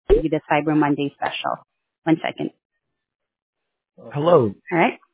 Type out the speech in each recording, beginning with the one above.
Give you the Cyber Monday special. 1 second. Hello. All right.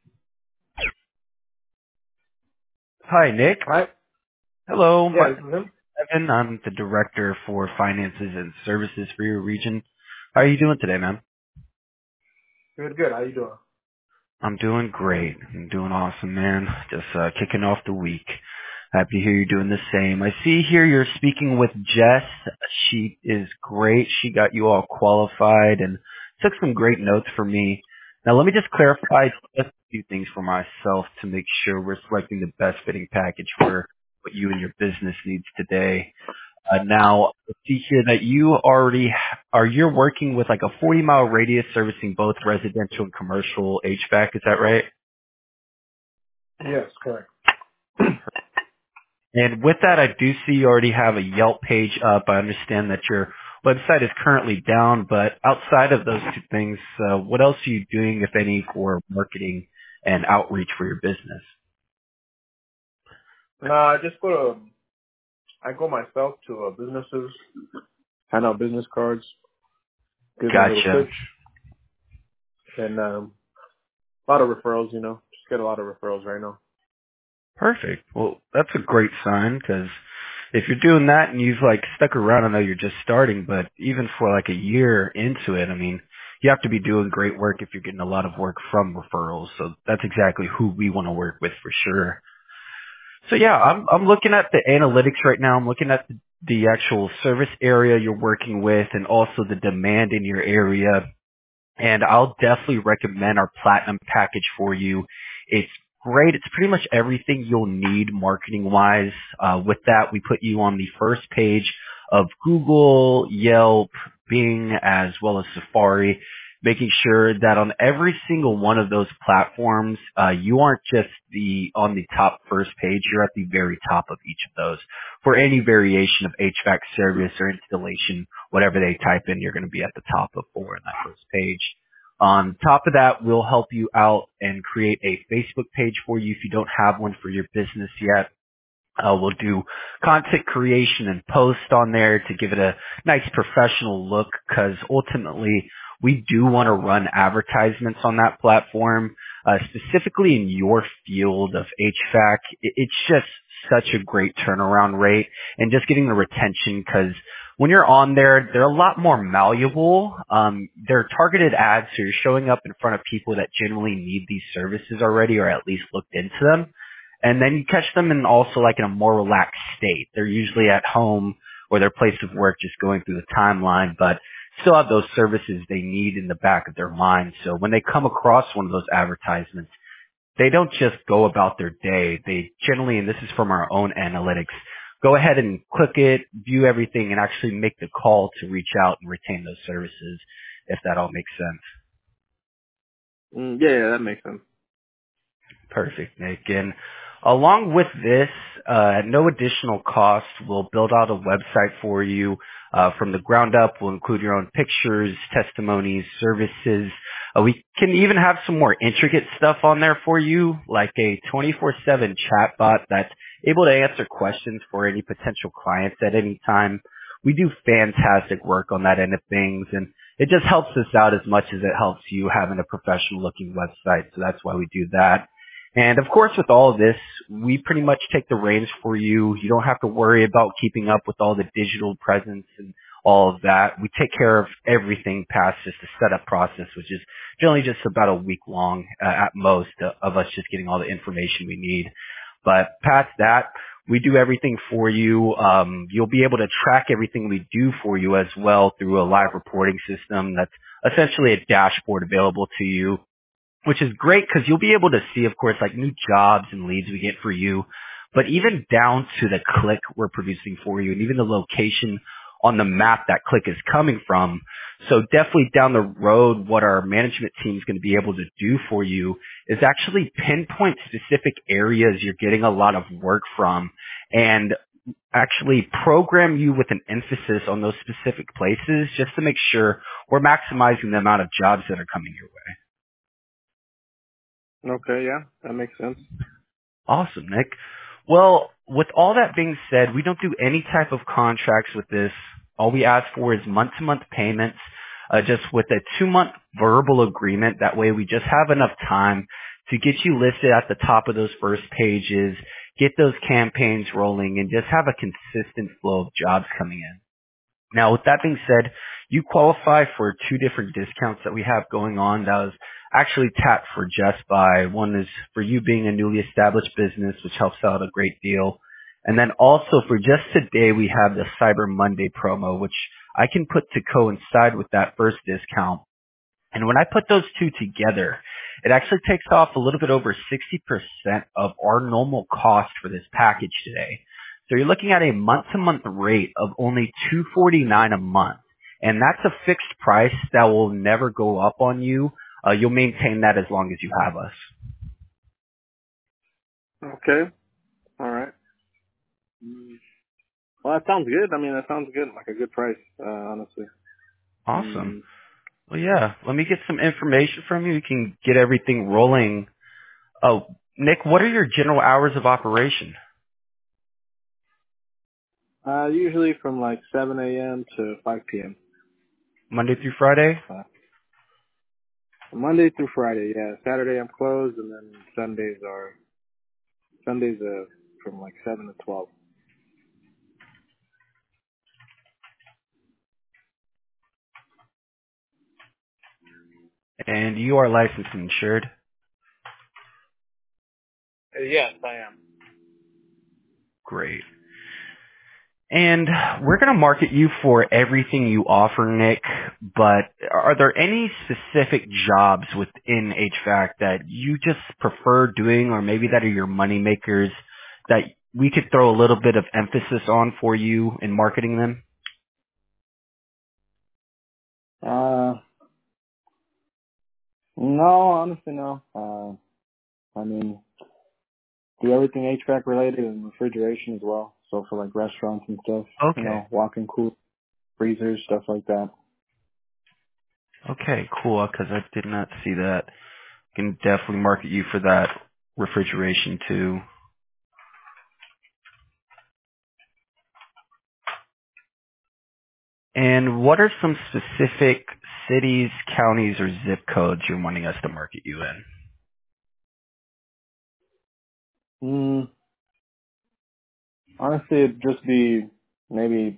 Hi, Nick. Hi. Hello. My Yeah, name this is him. is Evan. I'm the director for finances and services for your region. How are you doing today, man? Good, good. How you doing? I'm doing great. I'm doing awesome, man. Just kicking off the week. Happy to hear you're doing the same. I see here you're speaking with Jess. She is great. She got you all qualified and took some great notes for me. Now let me just clarify just a few things for myself to make sure we're selecting the best fitting package for what you and your business needs today. Now, I see here that you already you're working with like a 40-mile radius servicing both residential and commercial HVAC. Is that right? Yes, correct. And with that, I do see you already have a Yelp page up. I understand that your website is currently down, but outside of those two things, what else are you doing, if any, for marketing and outreach for your business? Nah, I just I go myself to businesses, hand out business cards, give them a little Gotcha. pitch, and a lot of referrals. Just get a lot of referrals right now. Perfect. Well, that's a great sign because if you're doing that and you've like stuck around, I know you're just starting, but even for like a year into it, I mean, you have to be doing great work if you're getting a lot of work from referrals. So that's exactly who we want to work with for sure. So yeah, I'm looking at the analytics right now. I'm looking at the actual service area you're working with and also the demand in your area. And I'll definitely recommend our platinum package for you. It's great. It's pretty much everything you'll need marketing wise. With that, we put you on the first page of Google, Yelp, Bing, as well as Safari, making sure that on every single one of those platforms, you aren't just on the top first page. You're at the very top of each of those. For any variation of HVAC service or installation, whatever they type in, you're going to be at the top of four in that first page. On top of that, we'll help you out and create a Facebook page for you if you don't have one for your business yet. We'll do content creation and post on there to give it a nice professional look because ultimately we do want to run advertisements on that platform, specifically in your field of HVAC. It's just such a great turnaround rate and just getting the retention because when you're on there, they're a lot more malleable. They're targeted ads, so you're showing up in front of people that generally need these services already or at least looked into them. And then you catch them in also like in a more relaxed state. They're usually at home or their place of work just going through the timeline, but still have those services they need in the back of their mind. So when they come across one of those advertisements, they don't just go about their day. They generally, and this is from our own analytics, go ahead and click it, view everything, and actually make the call to reach out and retain those services, if that all makes sense. Yeah, that makes sense. Perfect, Nick. And along with this, at no additional cost, we'll build out a website for you from the ground up. We'll include your own pictures, testimonies, services. We can even have some more intricate stuff on there for you, like a 24/7 chatbot that's able to answer questions for any potential clients at any time. We do fantastic work on that end of things, and it just helps us out as much as it helps you having a professional looking website. So that's why we do that. And of course, with all of this, we pretty much take the reins for you. You don't have to worry about keeping up with all the digital presence and all of that. We take care of everything past just the setup process, which is generally just about a week long at most of us just getting all the information we need. But past that, we do everything for you. You'll be able to track everything we do for you as well through a live reporting system that's essentially a dashboard available to you, which is great because you'll be able to see, of course, like new jobs and leads we get for you, but even down to the click we're producing for you and even the location on the map that click is coming from. So definitely down the road, what our management team is going to be able to do for you is actually pinpoint specific areas you're getting a lot of work from and actually program you with an emphasis on those specific places just to make sure we're maximizing the amount of jobs that are coming your way. Okay, yeah, that makes sense. Awesome, Nick. Well, with all that being said, we don't do any type of contracts with this. All we ask for is month-to-month payments, just with a 2-month verbal agreement. That way we just have enough time to get you listed at the top of those first pages, get those campaigns rolling, and just have a consistent flow of jobs coming in. Now, with that being said, you qualify for 2 different discounts that we have going on. That was actually tapped for Just Buy. One is for you being a newly established business, which helps out a great deal. And then also for just today, we have the Cyber Monday promo, which I can put to coincide with that first discount. And when I put those two together, it actually takes off a little bit over 60% of our normal cost for this package today. So you're looking at a month-to-month rate of only $249 a month. And that's a fixed price that will never go up on you. You'll maintain that as long as you have us. Okay. All right. Well, that sounds good. I mean, that sounds good. Like a good price, honestly. Awesome. Well, yeah. Let me get some information from you. We can get everything rolling. Oh, Nick, what are your general hours of operation? Usually from like 7 a.m. to 5 p.m. Monday through Friday? Monday through Friday, yeah. Saturday I'm closed, and then Sundays from like 7 to 12. And you are licensed and insured? Yes, I am. Great. And we're going to market you for everything you offer, Nick, but are there any specific jobs within HVAC that you just prefer doing, or maybe that are your money makers that we could throw a little bit of emphasis on for you in marketing them? No, honestly, no. I mean, do everything HVAC related and refrigeration as well. So for like restaurants and stuff, Okay. walk-in cool freezers, stuff like that. Okay, cool, because I did not see that. Can definitely market you for that refrigeration too. And what are some specific cities, counties, or zip codes you're wanting us to market you in? Honestly, it'd just be maybe,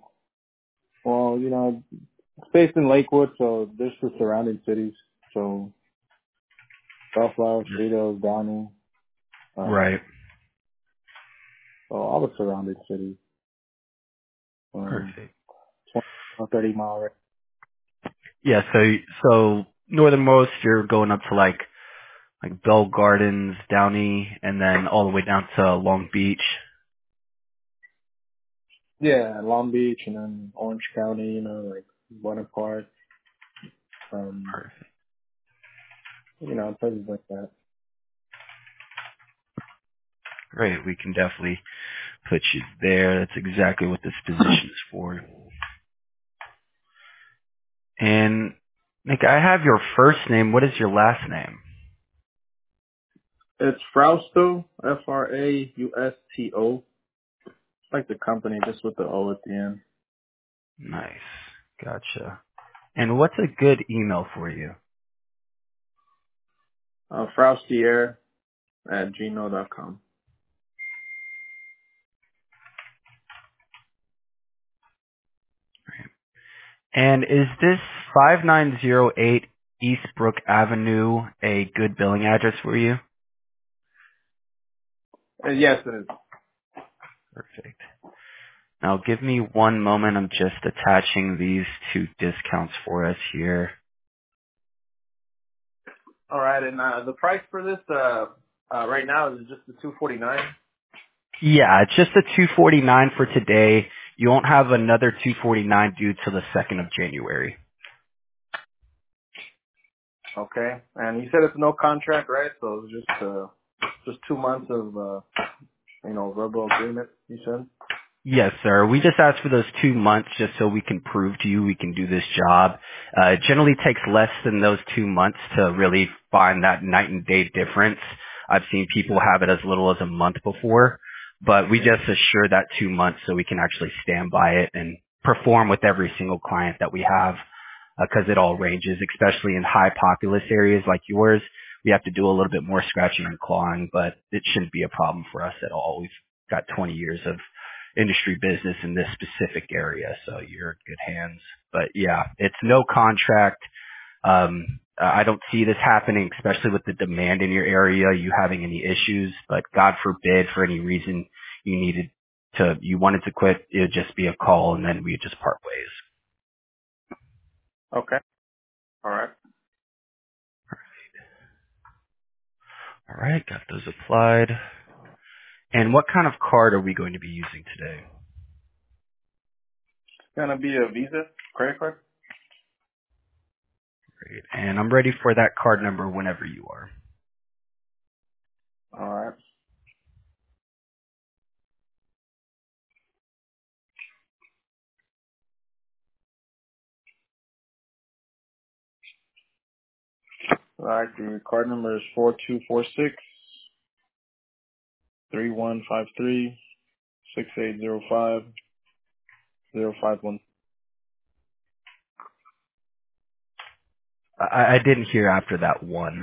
it's based in Lakewood, so there's the surrounding cities. So Bellflower, Cerritos, Downey, Right. so all the surrounding cities. Perfect. 20 or 30 mile range. Yeah, so northernmost you're going up to like Bell Gardens, Downey, and then all the way down to Long Beach. Yeah, Long Beach and then Orange County, like Buena Park, Perfect. places like that. Great. We can definitely put you there. That's exactly what this position is for. And Nick, I have your first name. What is your last name? It's Frausto, Frausto. It's like the company, just with the O at the end. Nice. Gotcha. And what's a good email for you? Fraustier@gmail.com. And is this 5908 Eastbrook Avenue a good billing address for you? Yes, it is. Perfect. Now give me one moment. I'm just attaching these 2 discounts for us here. All right, and the price for this right now is just the $249. Yeah, it's just a $249 for today. You won't have another $249 due till the 2nd of January. Okay, and you said it's no contract, right? So it's just 2 months of verbal agreement. You said. Yes, sir. We just ask for those 2 months just so we can prove to you we can do this job. It generally takes less than those 2 months to really find that night and day difference. I've seen people have it as little as a month before, but we just assure that 2 months so we can actually stand by it and perform with every single client that we have because it all ranges, especially in high populous areas like yours. We have to do a little bit more scratching and clawing, but it shouldn't be a problem for us at all. We've got 20 years of industry business in this specific area, so you're in good hands. But yeah, it's no contract. I don't see this happening, especially with the demand in your area, you having any issues, but God forbid for any reason you wanted to quit, it would just be a call and then we'd just part ways. Okay. All right. All right, got those applied. And what kind of card are we going to be using today? It's gonna be a Visa credit card. Great. And I'm ready for that card number whenever you are. All right. All right. The card number is 4246-3153-6805-051. I didn't hear after that one.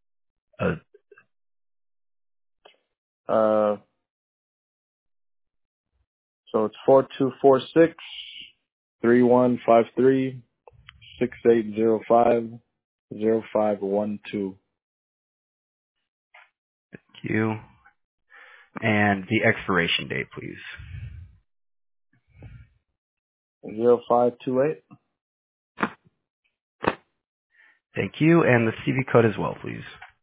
So it's 4246-3153-6805-0512. Thank you. And the expiration date, please. 0528. Thank you. And the CV code as well, please.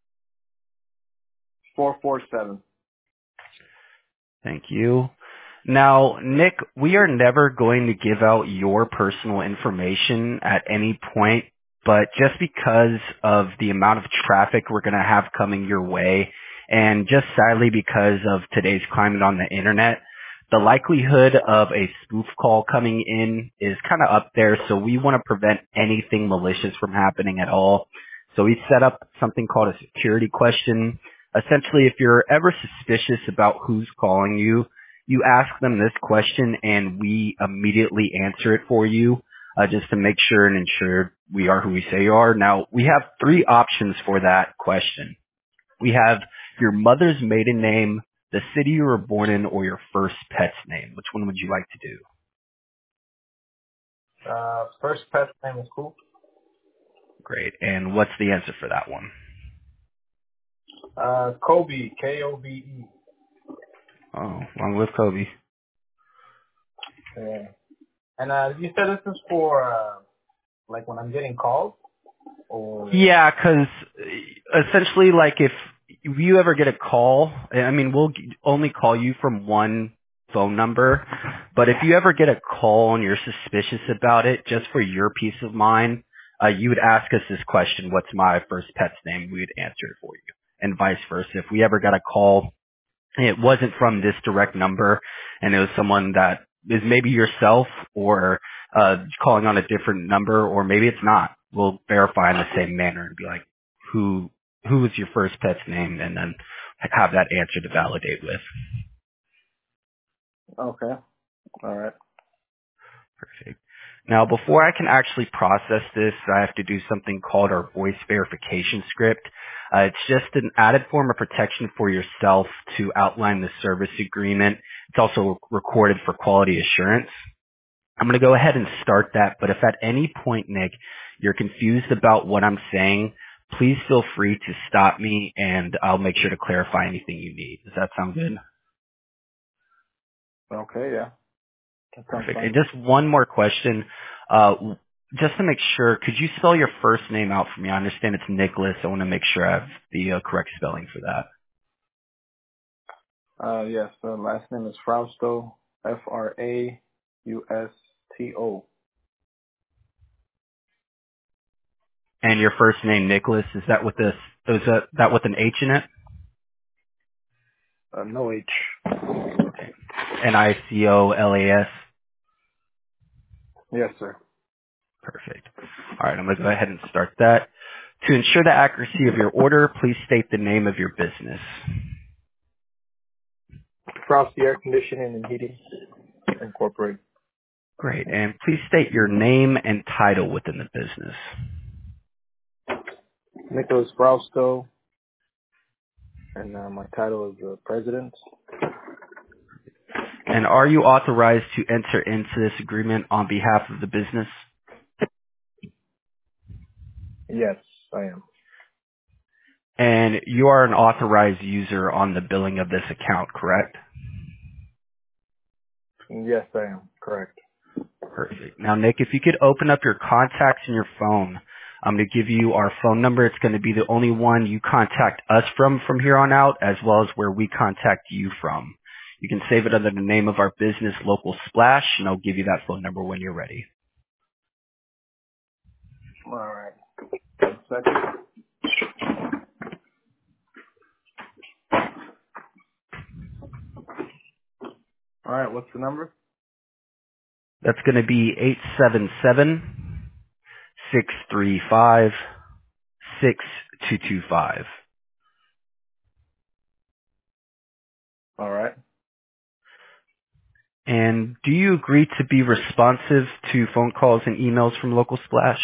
447. Thank you. Now, Nick, we are never going to give out your personal information at any point, but just because of the amount of traffic we're going to have coming your way, and just sadly because of today's climate on the internet, the likelihood of a spoof call coming in is kind of up there, so we want to prevent anything malicious from happening at all. So we set up something called a security question. Essentially, if you're ever suspicious about who's calling you, you ask them this question and we immediately answer it for you, just to make sure and ensure we are who we say you are. Now, we have 3 options for that question. We have your mother's maiden name, the city you were born in, or your first pet's name. Which one would you like to do? First pet name is cool. Great. And what's the answer for that one? Kobe, Kobe. Oh, long live Kobe. Yeah. And you said this is for like when I'm getting calls, or Yeah, 'cause essentially, like, if you ever get a call, I mean, we'll only call you from one phone number, but if you ever get a call and you're suspicious about it, just for your peace of mind, you would ask us this question: what's my first pet's name? We would answer it for you, and vice versa. If we ever got a call, it wasn't from this direct number and it was someone that is maybe yourself or calling on a different number, or maybe it's not, we'll verify in the same manner and be like, who was your first pet's name, and then have that answer to validate with. okay, all right. Perfect. Now, before I can actually process this, I have to do something called our voice verification script. It's just an added form of protection for yourself to outline the service agreement. It's also recorded for quality assurance. I'm going to go ahead and start that, but if at any point, Nick, you're confused about what I'm saying, please feel free to stop me and I'll make sure to clarify anything you need. Does that sound good? Okay, yeah. Perfect. And just one more question. Just to make sure, could you spell your first name out for me? I understand it's Nicholas. I want to make sure I have the correct spelling for that. Yes, the last name is Frausto, Frausto. And your first name, Nicholas, is that with that with an H in it? No H. Okay. Nicolas. Yes, sir. Perfect. All right, I'm going to go ahead and start that. To ensure the accuracy of your order, please state the name of your business. Frosty Air Conditioning and Heating Incorporated. Great. And please state your name and title within the business. Nicholas Frausto, and my title is president. And are you authorized to enter into this agreement on behalf of the business? Yes, I am. And you are an authorized user on the billing of this account, correct? Yes, I am. Correct. Perfect. Now, Nick, if you could open up your contacts in your phone, I'm going to give you our phone number. It's going to be the only one you contact us from here on out, as well as where we contact you from. You can save it under the name of our business, Local Splash, and I'll give you that phone number when you're ready. All right. 1 second. All right. What's the number? That's going to be 877-635-6225. All right. And do you agree to be responsive to phone calls and emails from Local Splash?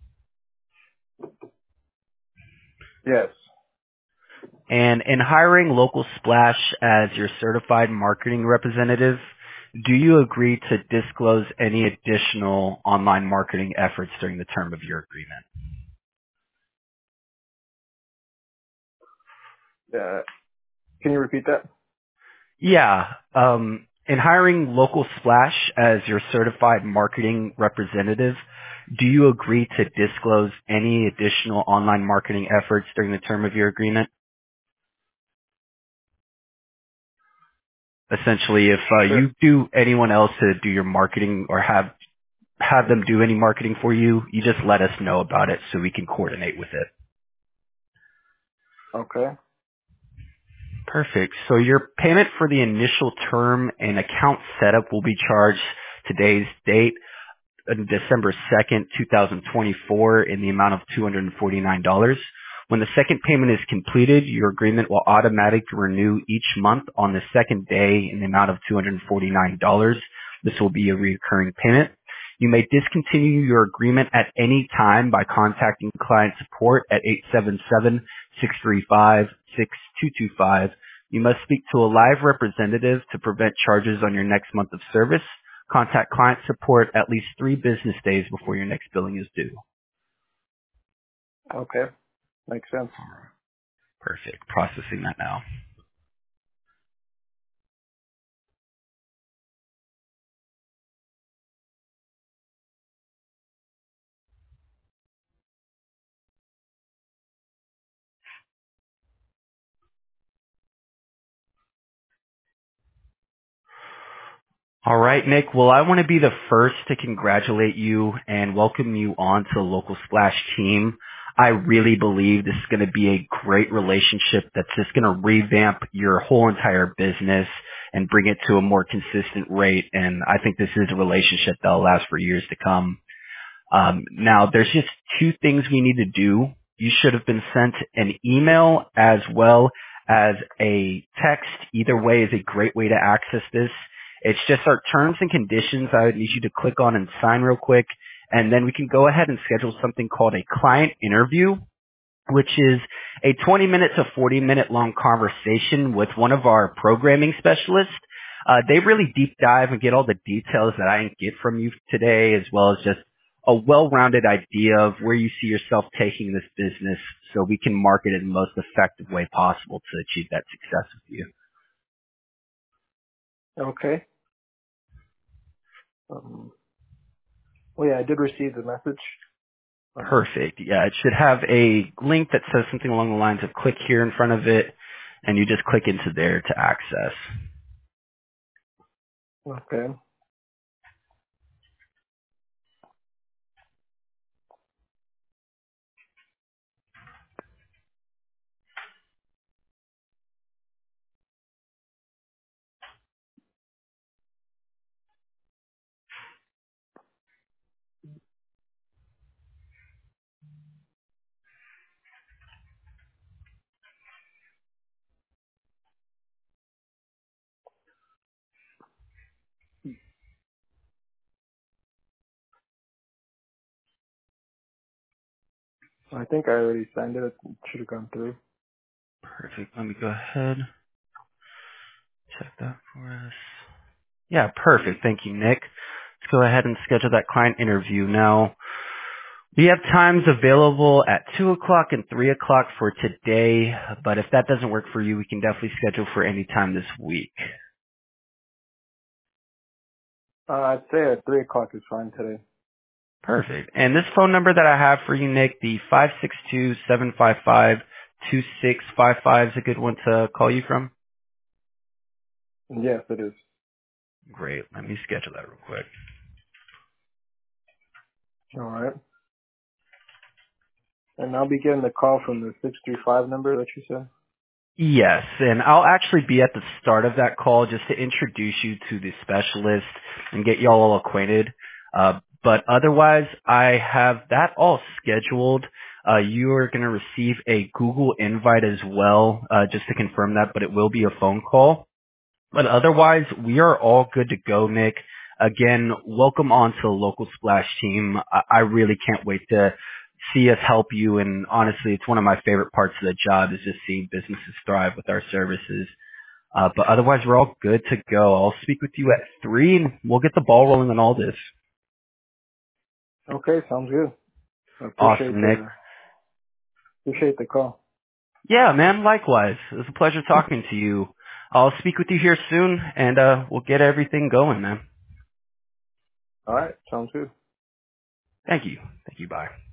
Yes. And in hiring Local Splash as your certified marketing representative, do you agree to disclose any additional online marketing efforts during the term of your agreement? Can you repeat that? Yeah. In hiring Local Splash as your certified marketing representative, do you agree to disclose any additional online marketing efforts during the term of your agreement? Essentially, if Sure. you do anyone else to do your marketing or have them do any marketing for you, you just let us know about it so we can coordinate with it. Okay. Perfect. So your payment for the initial term and account setup will be charged today's date, December 2nd, 2024, in the amount of $249. When the second payment is completed, your agreement will automatically renew each month on the second day in the amount of $249. This will be a recurring payment. You may discontinue your agreement at any time by contacting client support at 877-635-6225. You must speak to a live representative to prevent charges on your next month of service. Contact client support at least 3 business days before your next billing is due. Okay. Makes sense. Perfect. Processing that now. All right, Nick. Well, I want to be the first to congratulate you and welcome you on to the Local Splash team. I really believe this is going to be a great relationship that's just going to revamp your whole entire business and bring it to a more consistent rate. And I think this is a relationship that'll last for years to come. Now, there's just 2 things we need to do. You should have been sent an email as well as a text. Either way is a great way to access this. It's just our terms and conditions. I would need you to click on and sign real quick, and then we can go ahead and schedule something called a client interview, which is a 20-minute to 40-minute long conversation with one of our programming specialists. They really deep dive and get all the details that I didn't get from you today, as well as just a well-rounded idea of where you see yourself taking this business so we can market it in the most effective way possible to achieve that success with you. Okay. Well, yeah, I did receive the message. Perfect. Yeah, it should have a link that says something along the lines of click here in front of it, and you just click into there to access. Okay. I think I already signed it. It should have gone through. Perfect. Let me go ahead. Check that for us. Yeah, perfect. Thank you, Nick. Let's go ahead and schedule that client interview now. We have times available at 2 o'clock and 3 o'clock for today, but if that doesn't work for you, we can definitely schedule for any time this week. I'd say at 3 o'clock is fine today. Perfect. And this phone number that I have for you, Nick, the 562-755-2655 is a good one to call you from? Yes, it is. Great. Let me schedule that real quick. All right. And I'll be getting the call from the 635 number that you said? Yes, and I'll actually be at the start of that call just to introduce you to the specialist and get y'all all acquainted. But otherwise, I have that all scheduled. You are going to receive a Google invite as well, just to confirm that, but it will be a phone call. But otherwise, we are all good to go, Nick. Again, welcome on to the Local Splash team. I really can't wait to see us help you. And honestly, it's one of my favorite parts of the job is just seeing businesses thrive with our services. But otherwise, we're all good to go. I'll speak with you at 3 and we'll get the ball rolling on all this. Okay, sounds good. I Awesome, Nick. appreciate the call. Yeah, man, likewise. It was a pleasure talking to you. I'll speak with you here soon and we'll get everything going, man. All right, sounds good. Thank you. Thank you. Bye.